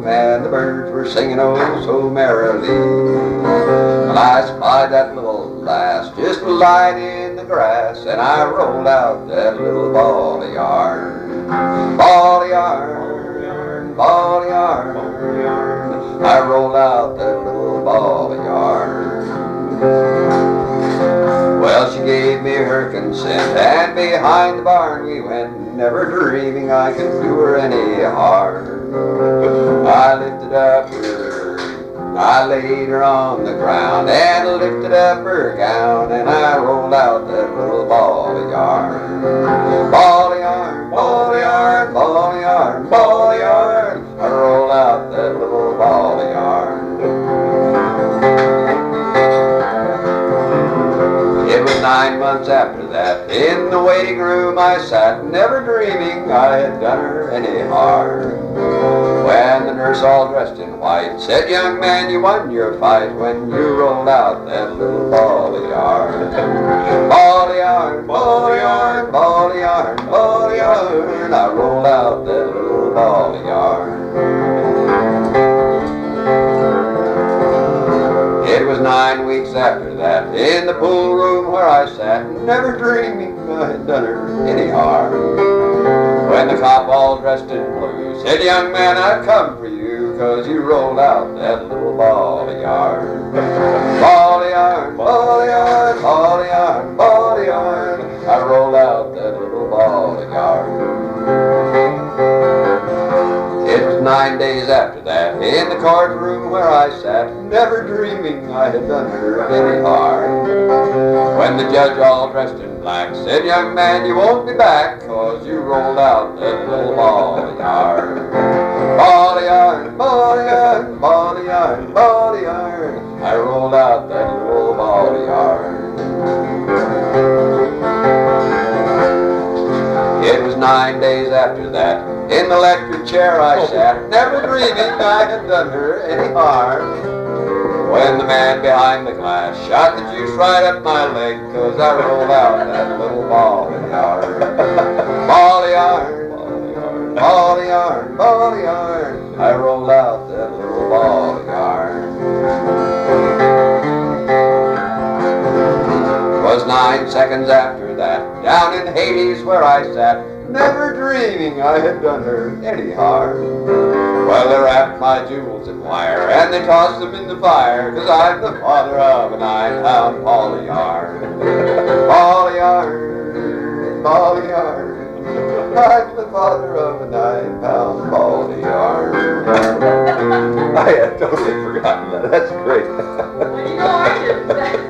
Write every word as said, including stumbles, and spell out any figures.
and the birds were singing oh so merrily. Well, I spied that little lass just lying in the grass, and I rolled out that little ball of yarn. Ball of yarn, ball of yarn, I rolled out that little ball of yarn. Well, she gave me her consent, and behind the barn we went, never dreaming I could do her any harm. I lifted up her, I laid her on the ground, and lifted up her gown, and I rolled out that little ball of yarn. Ball of yarn, ball of yarn, ball of yarn, ball of yarn, I rolled out that little ball of yarn. It was nine months after that, in the waiting room I sat, never dreaming I had done her any harm. When the nurse, all dressed in white, said, "Young man, you won your fight when you rolled out that little ball of yarn." Ball of yarn, ball of yarn, ball of yarn, ball of yarn, I rolled out that little ball of yarn. It was nine weeks after that, in the pool room where I sat, never dreaming I had done her any harm. When the cop, all dressed in blue, said, "Young man, I've come for you, 'cause you rolled out that little ball of yarn." Ball of yarn, ball of yarn, ball of yarn, ball of yarn, I rolled out that little ball of yarn. It was nine days after that, in the courtroom where I sat, never dreaming I had done her any harm. When the judge, all dressed in black, said, "Young man, you won't be back, 'cause you rolled out that little ball of yarn." Ball of yarn, ball of yarn, ball of yarn, ball of yarn, I rolled out that little ball of yarn. It was nine days after that, in the electric chair I sat, never dreaming I had done her any harm. When the man behind the glass shot the juice right up my leg, 'cause I rolled out that little ball of yarn. Ball of yarn, ball of yarn, ball of yarn, I rolled out that little ball of yarn. It was nine seconds after that, down in Hades where I sat, never dreaming I had done her any harm. Well, they wrapped my jewels in wire, and they tossed them in the fire, 'cause I'm the father of a nine-pound ball of yarn. Ball of yarn, ball of yarn, I'm the father of a nine-pound ball of yarn. I had totally forgotten that. That's great. Well, you know I didn't.